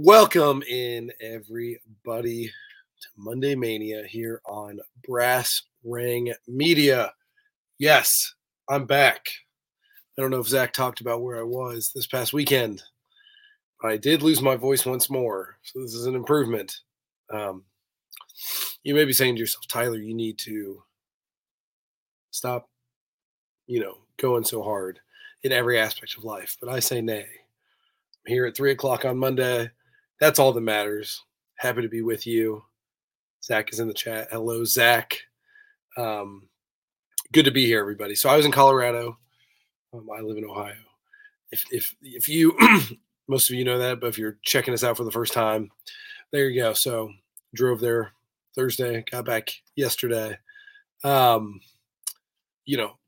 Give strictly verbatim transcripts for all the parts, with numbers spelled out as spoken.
Welcome in, everybody, to Monday Mania here on Brass Ring Media. Yes, I'm back. I don't know if Zach talked about where I was this past weekend. I did lose my voice once more, so this is an improvement. Um, you may be saying to yourself, Tyler, you need to stop, you know, going so hard in every aspect of life. But I say nay. I'm here at three o'clock on Monday. That's all that matters. Happy to be with you. Zach is in the chat. Hello, Zach. Um, good to be here, everybody. So I was in Colorado. Um, I live in Ohio. If if if you, most of you know that, but if you're checking us out for the first time, there you go. So drove there Thursday, got back yesterday. Um, you know,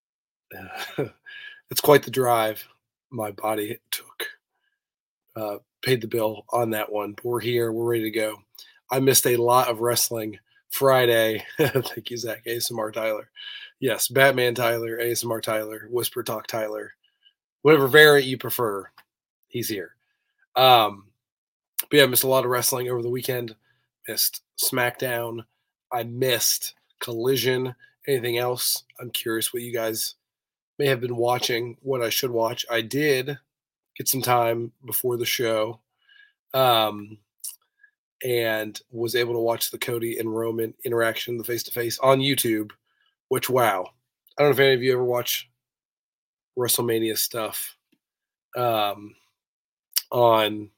it's quite the drive my body took. Uh, paid the bill on that one. But we're here. We're ready to go. I missed a lot of wrestling Friday. Thank you, Zach. A S M R Tyler. Yes, Batman Tyler, A S M R Tyler, Whisper Talk Tyler. Whatever variant you prefer, he's here. Um, but yeah, I missed a lot of wrestling over the weekend. Missed SmackDown. I missed Collision. Anything else? I'm curious what you guys may have been watching, what I should watch. I did get some time before the show. Um, and was able to watch the Cody and Roman interaction, the face-to-face, on YouTube, which, wow. I don't know if any of you ever watch WrestleMania stuff um, on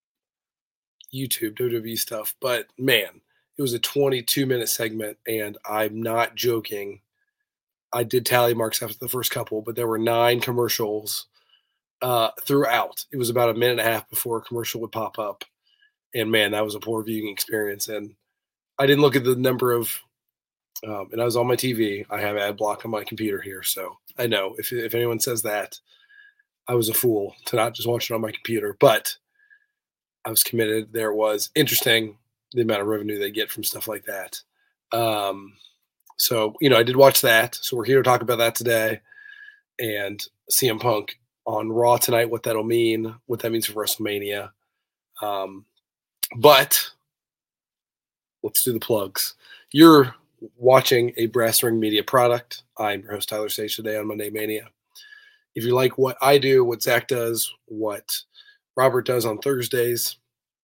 YouTube, W W E stuff, but, man, it was a twenty-two minute segment, and I'm not joking. I did tally marks after the first couple, but there were nine commercials uh, throughout. It was about a minute and a half before a commercial would pop up. And, man, that was a poor viewing experience. And I didn't look at the number of um, – and I was on my T V. I have ad block on my computer here. So I know if if anyone says that, I was a fool to not just watch it on my computer. But I was committed. There was interesting the amount of revenue they get from stuff like that. Um, so, you know, I did watch that. So we're here to talk about that today. And C M Punk on Raw tonight, what that'll mean, what that means for WrestleMania. Um But let's do the plugs. You're watching a Brass Ring Media product. I'm your host, Tyler Sage, today on Monday Mania. If you like what I do, what Zach does, what Robert does on Thursdays,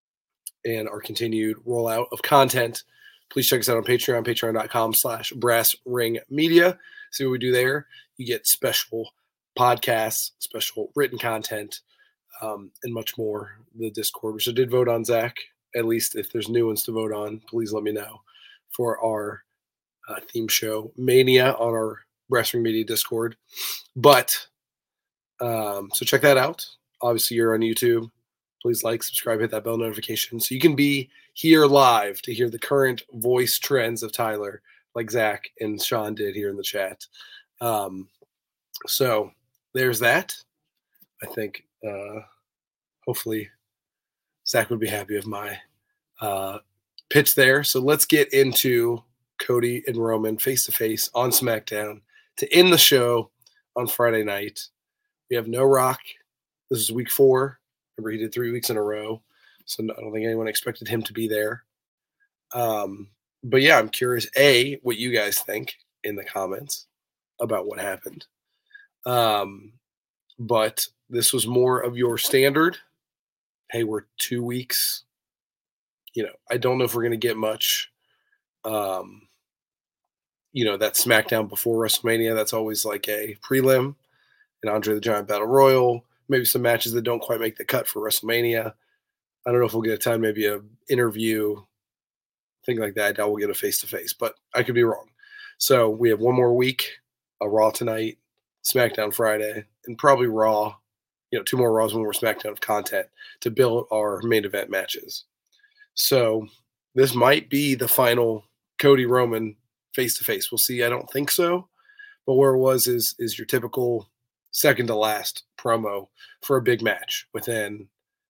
and our continued rollout of content, please check us out on Patreon, patreon.com slash Brass Ring Media. See what we do there. You get special podcasts, special written content, um, and much more. The Discord, which I did vote on, Zach. At least if there's new ones to vote on, please let me know for our uh, theme show Mania on our Brass Ring Media Discord. But um, so check that out. Obviously, you're on YouTube. Please like, subscribe, hit that bell notification so you can be here live to hear the current voice trends of Tyler, like Zach and Sean did here in the chat. Um, so there's that. I think uh, hopefully Zach would be happy with my uh, pitch there. So let's get into Cody and Roman face-to-face on SmackDown to end the show on Friday night. We have no Rock. This is week four. Remember, he did three weeks in a row. So I don't think anyone expected him to be there. Um, but, yeah, I'm curious, A, what you guys think in the comments about what happened. Um, but this was more of your standard. Hey, we're two weeks. You know, I don't know if we're going to get much, um, you know, that SmackDown before WrestleMania. That's always like a prelim, an Andre the Giant Battle Royal, maybe some matches that don't quite make the cut for WrestleMania. I don't know if we'll get a time, maybe a interview, thing like that. I doubt we'll get a face-to-face, but I could be wrong. So we have one more week, a Raw tonight, SmackDown Friday, and probably Raw, you know, two more Raws, one more SmackDown of content to build our main event matches. So this might be the final Cody Roman face-to-face. We'll see. I don't think so. But where it was is is your typical second to last promo for a big match within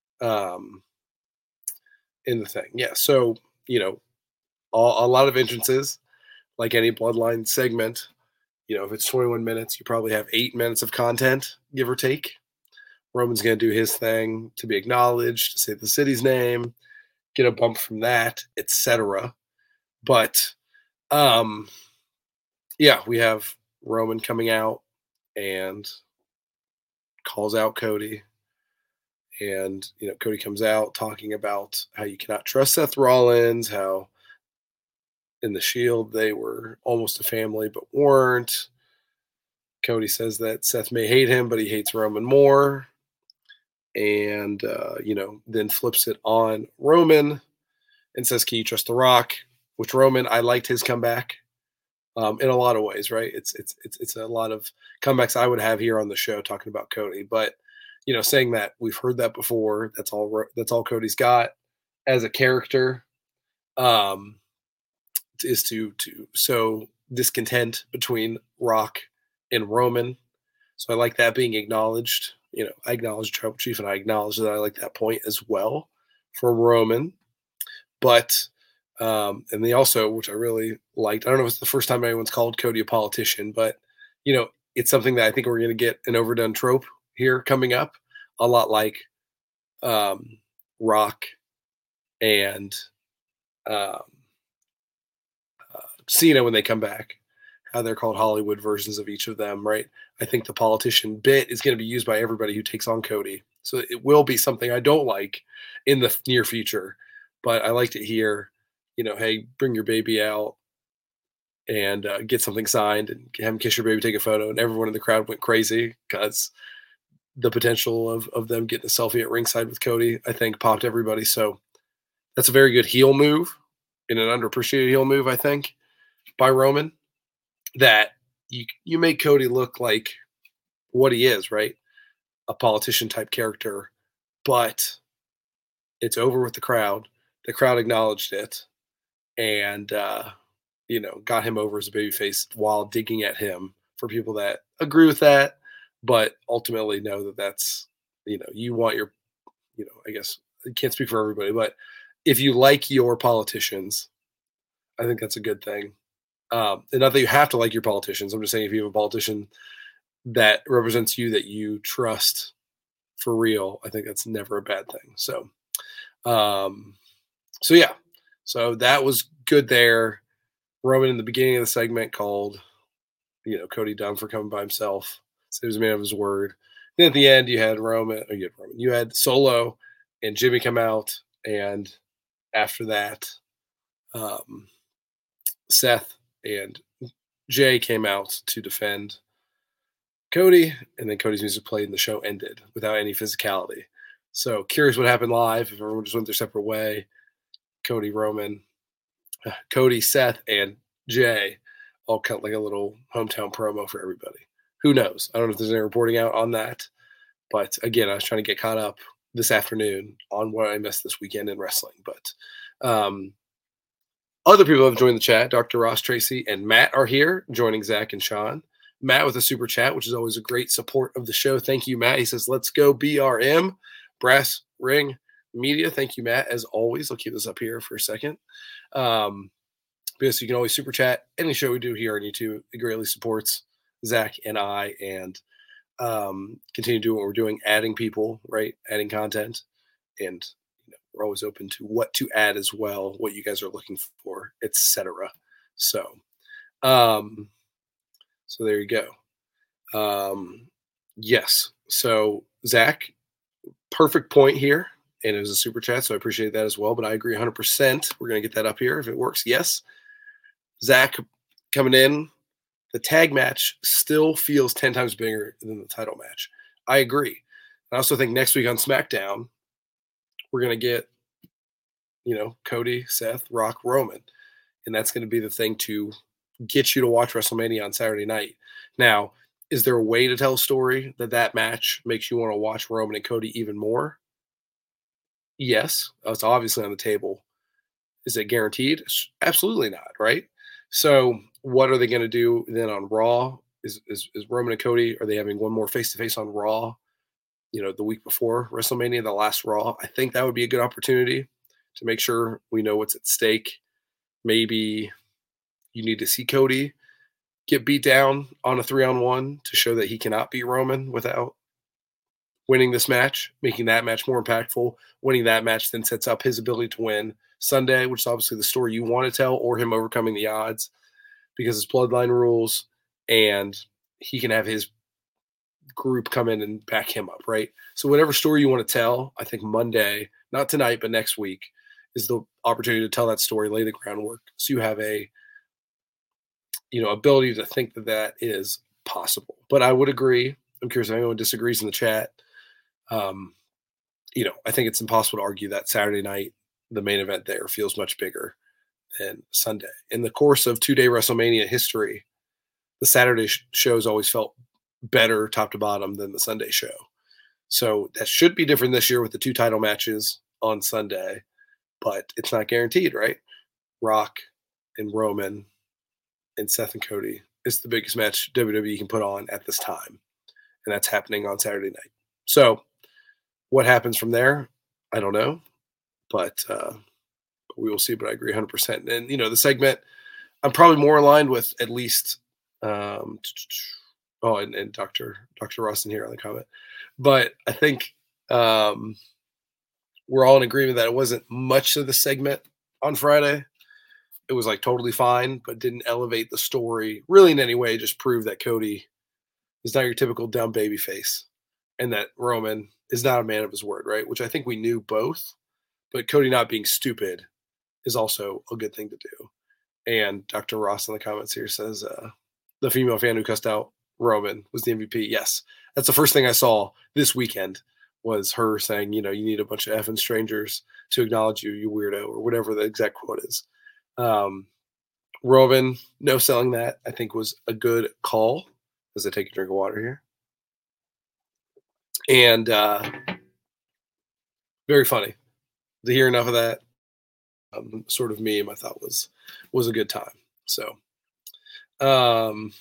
um, in the thing. Yeah. So, you know, a, a lot of entrances, like any Bloodline segment. You know, if it's twenty-one minutes, you probably have eight minutes of content, give or take. Roman's going to do his thing to be acknowledged, to say the city's name, get a bump from that, et cetera. But um, yeah, we have Roman coming out and calls out Cody. And, you know, Cody comes out talking about how you cannot trust Seth Rollins, how in the Shield they were almost a family but weren't. Cody says that Seth may hate him, but he hates Roman more. And, uh, you know, then flips it on Roman and says, "Can you trust The Rock?" Which Roman, I liked his comeback um, in a lot of ways, right? It's, it's, it's, it's a lot of comebacks I would have here on the show talking about Cody. But, you know, saying that we've heard that before, that's all, that's all Cody's got as a character. Um, is to to sow discontent between Rock and Roman. So I like that being acknowledged. You know, I acknowledge Tribal Chief, and I acknowledge that I like that point as well for Roman. But um, and they also, which I really liked, I don't know if it's the first time anyone's called Cody a politician, but you know, it's something that I think we're going to get an overdone trope here coming up, a lot like um, Rock and um, Cena when they come back, how they're called Hollywood versions of each of them, right? I think the politician bit is going to be used by everybody who takes on Cody. So it will be something I don't like in the near future, but I liked it here. You know, hey, bring your baby out and uh, get something signed and have him kiss your baby, take a photo. And everyone in the crowd went crazy because the potential of, of them getting a selfie at ringside with Cody, I think, popped everybody. So that's a very good heel move and an underappreciated heel move, I think, by Roman, that you you make Cody look like what he is, right? A politician type character, but it's over with the crowd. The crowd acknowledged it and uh, you know, got him over as a babyface while digging at him for people that agree with that, but ultimately know that that's, you know, you want your, you know, I guess I can't speak for everybody, but if you like your politicians, I think that's a good thing. Um, and not that you have to like your politicians. I'm just saying if you have a politician that represents you that you trust for real, I think that's never a bad thing. So, um, so yeah, so that was good there. Roman in the beginning of the segment called, you know, Cody dumb for coming by himself. So he was a man of his word. Then at the end, you had Roman, or you had Roman, you had Solo and Jimmy come out, and after that, um, Seth and Jay came out to defend Cody, and then Cody's music played and the show ended without any physicality. So curious what happened live, if everyone just went their separate way. Cody, Roman, uh, Cody, Seth, and Jay all cut like a little hometown promo for everybody. Who knows? I don't know if there's any reporting out on that. But again, I was trying to get caught up this afternoon on what I missed this weekend in wrestling. But um, other people have joined the chat. Doctor Ross Tracy and Matt are here, joining Zach and Sean. Matt with a super chat, which is always a great support of the show. Thank you, Matt. He says, "Let's go B R M, Brass Ring Media." Thank you, Matt, as always. I'll keep this up here for a second. Um, because you can always super chat any show we do here on YouTube. It greatly supports Zach and I, and um, continue doing what we're doing, adding people, right? Adding content. And you know, we're always open to what to add as well, what you guys are looking for, et cetera. So, um, so there you go. Um, yes. So Zach, perfect point here. And it was a super chat, so I appreciate that as well. But I agree one hundred percent. We're going to get that up here if it works. Yes. Zach coming in. The tag match still feels ten times bigger than the title match. I agree. I also think next week on SmackDown, we're going to get, you know, Cody, Seth, Rock, Roman. And that's going to be the thing to get you to watch WrestleMania on Saturday night. Now, is there a way to tell a story that that match makes you want to watch Roman and Cody even more? Yes. It's obviously on the table. Is it guaranteed? Absolutely not, right? So what are they going to do then on Raw? Is, is is Roman and Cody, are they having one more face-to-face on Raw, you know, the week before WrestleMania, the last Raw? I think that would be a good opportunity to make sure we know what's at stake. Maybe you need to see Cody get beat down on a three-on-one to show that he cannot beat Roman without winning this match, making that match more impactful. Winning that match then sets up his ability to win Sunday, which is obviously the story you want to tell, or him overcoming the odds because it's bloodline rules and he can have his group come in and back him up, right? So whatever story you want to tell, I think Monday, not tonight, but next week, is the opportunity to tell that story, lay the groundwork. So you have a, you know, ability to think that that is possible. But I would agree. I'm curious if anyone disagrees in the chat. Um, you know, I think it's impossible to argue that Saturday night, the main event there feels much bigger than Sunday. In the course of two-day WrestleMania history, the Saturday sh- shows always felt better top to bottom than the Sunday show. So that should be different this year with the two title matches on Sunday, but it's not guaranteed, right? Rock and Roman and Seth and Cody is the biggest match W W E can put on at this time. And that's happening on Saturday night. So what happens from there? I don't know, but uh, we will see, but I agree one hundred percent. And, you know, the segment, I'm probably more aligned with at least, um, oh, and, and Doctor Doctor Rustin here on the comment. But I think um, we're all in agreement that it wasn't much of the segment on Friday. It was like totally fine, but didn't elevate the story really in any way. Just proved that Cody is not your typical dumb baby face and that Roman is not a man of his word, right? Which I think we knew both, but Cody not being stupid is also a good thing to do. And Doctor Ross in the comments here says, uh, the female fan who cussed out Roman was the M V P. Yes. That's the first thing I saw this weekend was her saying, you know, you need a bunch of effing strangers to acknowledge you, you weirdo, or whatever the exact quote is. Um, Roman, no selling that, I think was a good call. As I take a drink of water here. And uh, very funny to hear enough of that um, sort of meme. I thought was was a good time. So, um,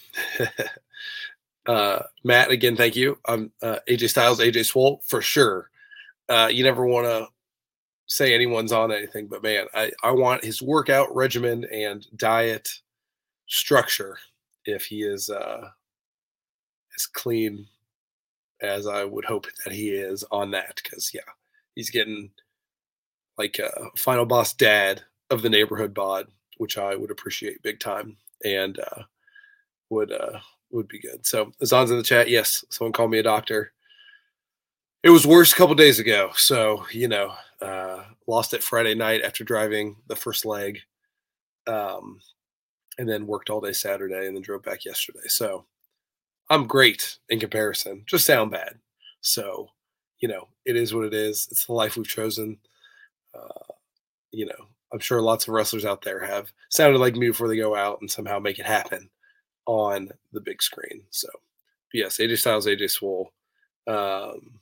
uh, Matt, again, thank you. I'm uh, A J Styles, A J Swole for sure. Uh, you never want to say anyone's on anything, but man, I, I want his workout regimen and diet structure if he is uh, as clean as I would hope that he is on that, because yeah, he's getting like a final boss dad of the neighborhood bod, which I would appreciate big time and uh, would uh, would be good. So Azan's in the chat. Yes, someone called me a doctor. It was worse a couple days ago. So, you know, uh, lost it Friday night after driving the first leg, um, and then worked all day Saturday and then drove back yesterday. So I'm great in comparison, just sound bad. So, you know, it is what it is. It's the life we've chosen. Uh, you know, I'm sure lots of wrestlers out there have sounded like me before they go out and somehow make it happen on the big screen. So, yes, A J Styles, A J Swole. Um,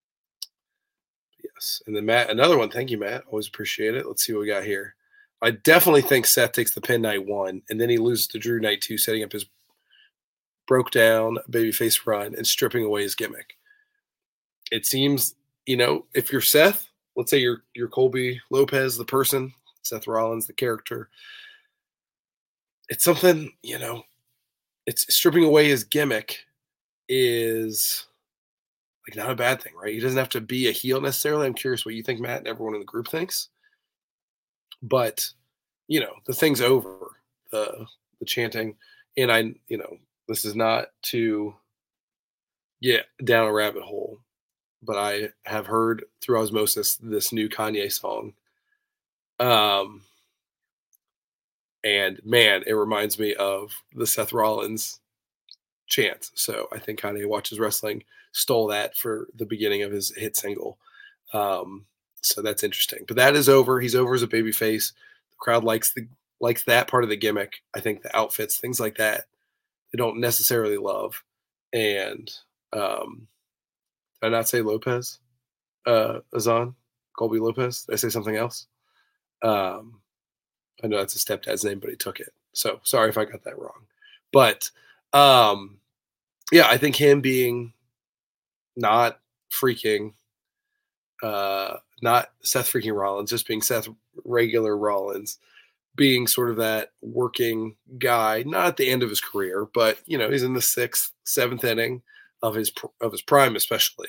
yes. And then Matt, another one. Thank you, Matt. Always appreciate it. Let's see what we got here. I definitely think Seth takes the pin night one, and then he loses to Drew night two, setting up his broke down babyface run and stripping away his gimmick. It seems, you know, if you're Seth, let's say you're you're Colby Lopez, the person, Seth Rollins, the character. It's something, you know, it's stripping away his gimmick is like not a bad thing, right? He doesn't have to be a heel necessarily. I'm curious what you think, Matt, and everyone in the group thinks. But, you know, the thing's over, the the chanting. And I, you know, this is not to get down a rabbit hole, but I have heard through osmosis this new Kanye song. Um, and man, it reminds me of the Seth Rollins chant. So I think Kanye Watches Wrestling stole that for the beginning of his hit single. Um, so that's interesting. But that is over. He's over as a babyface. The crowd likes the likes that part of the gimmick. I think the outfits, things like that, they don't necessarily love. And um, did I not say Lopez? Uh, Azan? Colby Lopez? Did I say something else? Um, I know that's his stepdad's name, but he took it. So sorry if I got that wrong. But um, yeah, I think him being not freaking, uh, not Seth freaking Rollins, just being Seth regular Rollins, being sort of that working guy, not at the end of his career, but you know, he's in the sixth, seventh inning of his of his prime, especially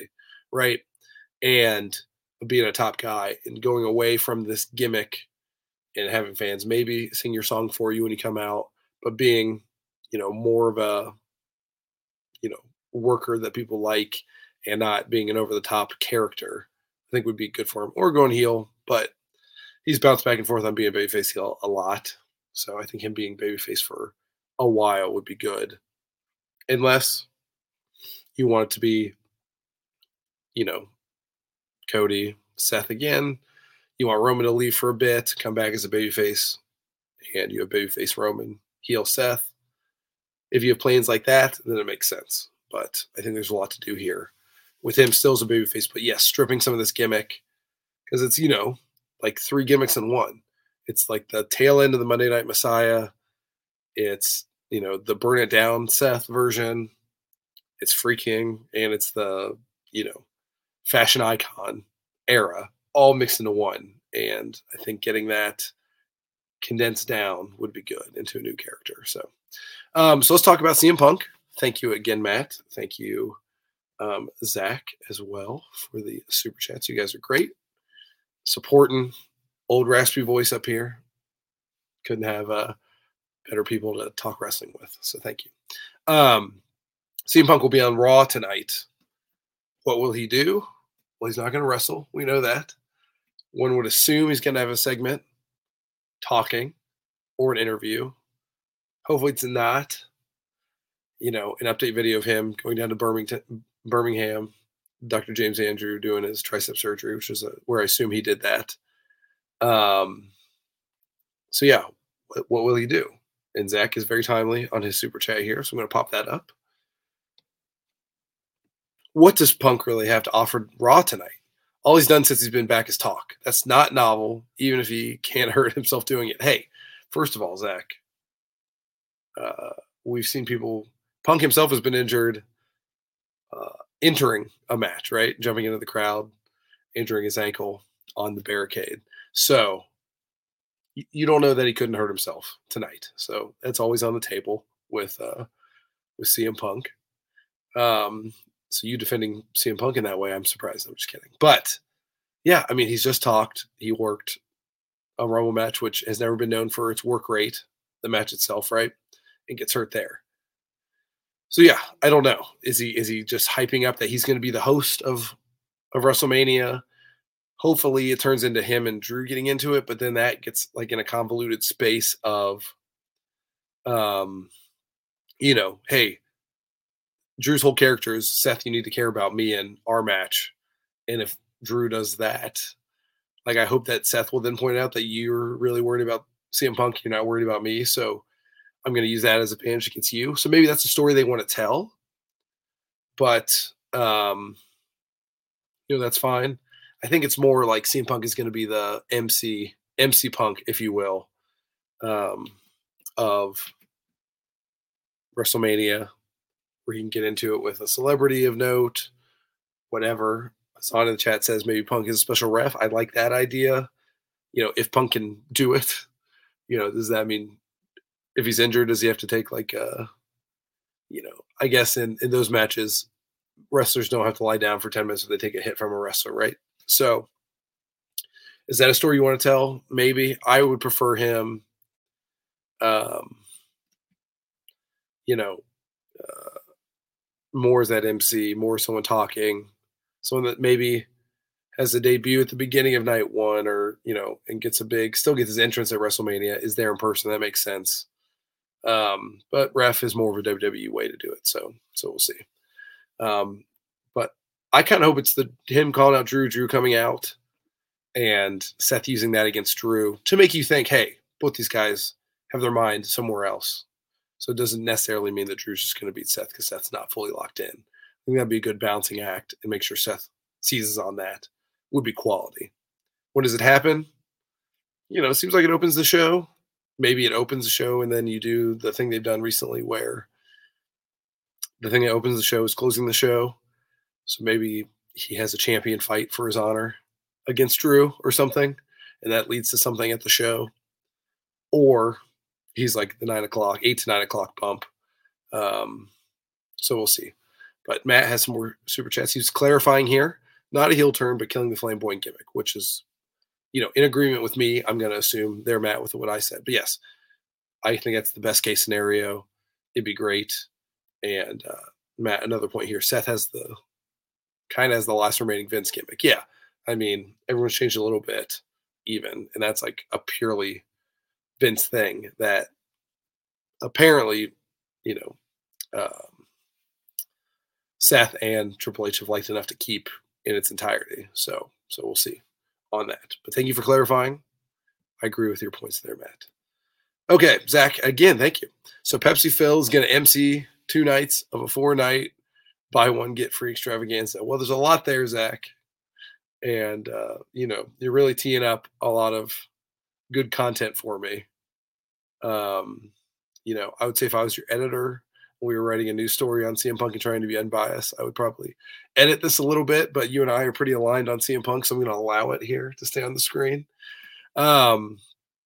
right? And being a top guy and going away from this gimmick and having fans maybe sing your song for you when you come out, but being, you know, more of a, you know, worker that people like and not being an over the top character, I think would be good for him. Or going heel, but he's bounced back and forth on being babyface heel a lot. So I think him being babyface for a while would be good. Unless you want it to be, you know, Cody, Seth again. You want Roman to leave for a bit, come back as a babyface, and you have babyface Roman, heel Seth. If you have plans like that, then it makes sense. But I think there's a lot to do here with him still as a babyface. But yes, stripping some of this gimmick because it's, you know, like three gimmicks in one. It's like the tail end of the Monday Night Messiah. It's, you know, the Burn It Down Seth version. It's freaking, and it's the, you know, fashion icon era all mixed into one. And I think getting that condensed down would be good into a new character. So, um, so let's talk about C M Punk. Thank you again, Matt. Thank you, um, Zach, as well for the super chats. You guys are great. Supporting old raspy voice up here. Couldn't have uh, better people to talk wrestling with. So thank you. Um, C M Punk will be on Raw tonight. What will he do? Well, he's not going to wrestle. We know that. One would assume he's going to have a segment talking or an interview. Hopefully it's not, you know, an update video of him going down to Birmingham, Birmingham, Doctor James Andrew doing his tricep surgery, which is a, where I assume he did that. Um, so, yeah, what, what will he do? And Zach is very timely on his super chat here, so I'm going to pop that up. What does Punk really have to offer Raw tonight? All he's done since he's been back is talk. That's not novel, even if he can't hurt himself doing it. Hey, first of all, Zach, uh, we've seen people, Punk himself has been injured uh, entering a match, right? Jumping into the crowd, injuring his ankle on the barricade. So you don't know that he couldn't hurt himself tonight. So that's always on the table with uh, with C M Punk. Um, so you defending C M Punk in that way, I'm surprised. I'm just kidding. But yeah, I mean, he's just talked. He worked a Rumble match, which has never been known for its work rate, the match itself, right? And gets hurt there. So yeah, I don't know. Is he is he just hyping up that he's going to be the host of of WrestleMania? Hopefully it turns into him and Drew getting into it, but then that gets like in a convoluted space of um you know, hey, Drew's whole character is Seth, you need to care about me and our match. And if Drew does that, like I hope that Seth will then point out that you're really worried about C M Punk, you're not worried about me. So I'm going to use that as a advantage against you. So maybe that's a story they want to tell. But um, you know, that's fine. I think it's more like C M Punk is going to be the M C, M C Punk, if you will, um, of WrestleMania, where he can get into it with a celebrity of note, whatever. Son in the chat says maybe Punk is a special ref. I like that idea. You know, if Punk can do it, you know, does that mean if he's injured, does he have to take like a, you know, I guess in, in those matches, wrestlers don't have to lie down for ten minutes if they take a hit from a wrestler, right? So is that a story you want to tell? Maybe. I would prefer him, um, you know, uh, more as that M C, more someone talking, someone that maybe has a debut at the beginning of night one or, you know, and gets a big, still gets his entrance at WrestleMania, is there in person. That makes sense. Um, but ref is more of a W W E way to do it. So, so we'll see. Um, but I kind of hope it's the him calling out Drew, Drew coming out, and Seth using that against Drew to make you think, hey, both these guys have their mind somewhere else. So it doesn't necessarily mean that Drew's just going to beat Seth because Seth's not fully locked in. I think that'd be a good balancing act and make sure Seth seizes on that. Would be quality. When does it happen? You know, it seems like it opens the show. Maybe it opens the show and then you do the thing they've done recently where the thing that opens the show is closing the show. So maybe he has a champion fight for his honor against Drew or something, and that leads to something at the show. Or he's like the nine o'clock, eight to nine o'clock bump. Um, so we'll see. But Matt has some more super chats. He's clarifying here, not a heel turn, but killing the flamboyant gimmick, which is, you know, in agreement with me. I'm going to assume they're Matt with what I said. But yes, I think that's the best case scenario. It'd be great. And uh, Matt, another point here. Seth has the kind of has the last remaining Vince gimmick. Yeah. I mean, everyone's changed a little bit even. And that's like a purely Vince thing that apparently, you know, um, Seth and Triple H have liked enough to keep in its entirety. So, so we'll see on that. But thank you for clarifying. I agree with your points there, Matt. Okay, Zach, again, thank you. So Pepsi Phil is going to M C two nights of a four-night buy one, get free extravaganza. Well, there's a lot there, Zach. And, uh, you know, you're really teeing up a lot of good content for me. Um, you know, I would say if I was your editor, we were writing a news story on C M Punk and trying to be unbiased, I would probably edit this a little bit, but you and I are pretty aligned on C M Punk, so I'm going to allow it here to stay on the screen. Um,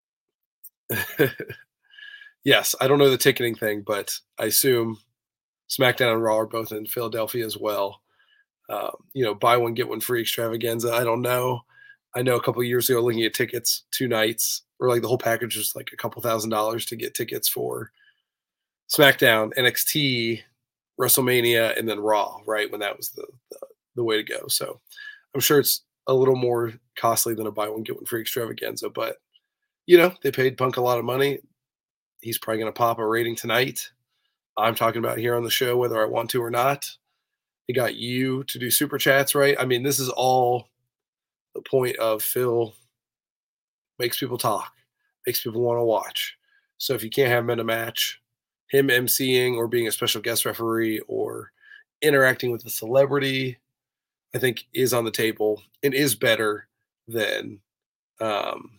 yes, I don't know the ticketing thing, but I assume SmackDown and Raw are both in Philadelphia as well. Um, you know, buy one, get one free extravaganza. I don't know. I know a couple of years ago looking at tickets, two nights, or like the whole package was like a couple thousand dollars to get tickets for SmackDown, N X T, WrestleMania, and then Raw, right? When that was the, the, the way to go. So I'm sure it's a little more costly than a buy one, get one free extravaganza, but you know, they paid Punk a lot of money. He's probably going to pop a rating tonight. I'm talking about here on the show, whether I want to or not. He got you to do super chats, right? I mean, this is all the point of Phil makes people talk, makes people want to watch. So if you can't have him in a match, him emceeing or being a special guest referee or interacting with a celebrity, I think is on the table and is better than, um,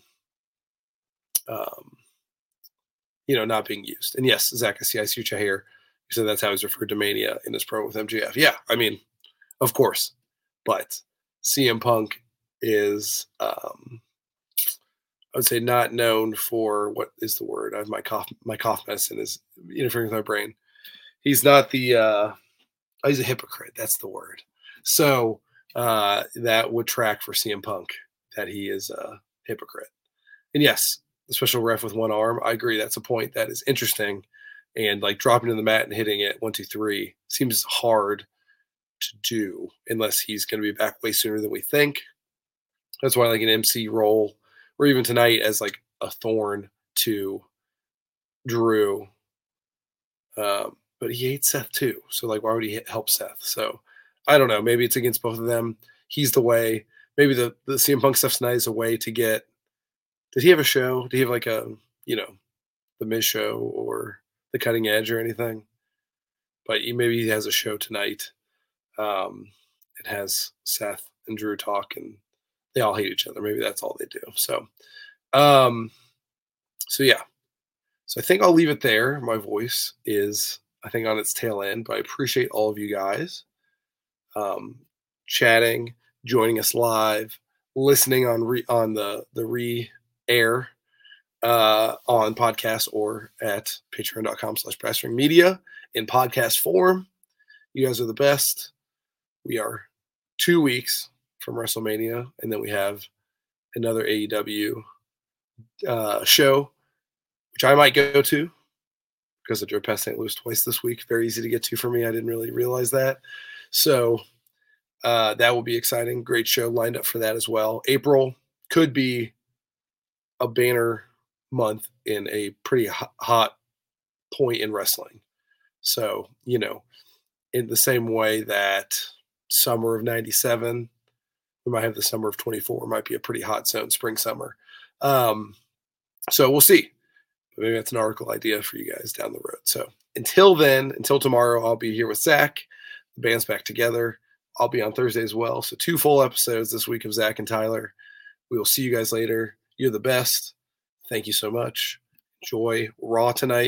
um, you know, not being used. And yes, Zach, I see, I see what you here. You said that's how he's referred to Mania in his promo with M J F. Yeah, I mean, of course. But C M Punk is, um, I would say, not known for what is the word? I have my cough. My cough medicine is interfering with my brain. He's not the. Uh, oh, he's a hypocrite. That's the word. So uh, that would track for C M Punk that he is a hypocrite. And yes, the special ref with one arm. I agree. That's a point that is interesting. And like dropping to the mat and hitting it one, two, three seems hard to do unless he's going to be back way sooner than we think. That's why like an M C role or even tonight as like a thorn to Drew. Um, but he hates Seth too. So like, why would he help Seth? So I don't know. Maybe it's against both of them. He's the way. Maybe the, the C M Punk stuff tonight is a way to get. Did he have a show? Did he have like a, you know, the Miz show or the Cutting Edge or anything? But he, maybe he has a show tonight. Um, it has Seth and Drew talk and they all hate each other. Maybe that's all they do. So, um, so yeah. So I think I'll leave it there. My voice is, I think, on its tail end, but I appreciate all of you guys um, chatting, joining us live, listening on re, on the the re air uh, on podcast or at patreon.com slash Brassring Media in podcast form. You guys are the best. We are two weeks from WrestleMania, and then we have another A E W uh, show, which I might go to because I drove past Saint Louis twice this week. Very easy to get to for me. I didn't really realize that. So uh, that will be exciting. Great show lined up for that as well. April could be a banner month in a pretty hot point in wrestling. So, you know, in the same way that summer of ninety-seven, we might have the summer of twenty-four, might be a pretty hot zone, spring, summer. Um, so we'll see. Maybe that's an article idea for you guys down the road. So until then, until tomorrow, I'll be here with Zach. The band's back together. I'll be on Thursday as well. So two full episodes this week of Zach and Tyler. We will see you guys later. You're the best. Thank you so much. Enjoy Raw tonight.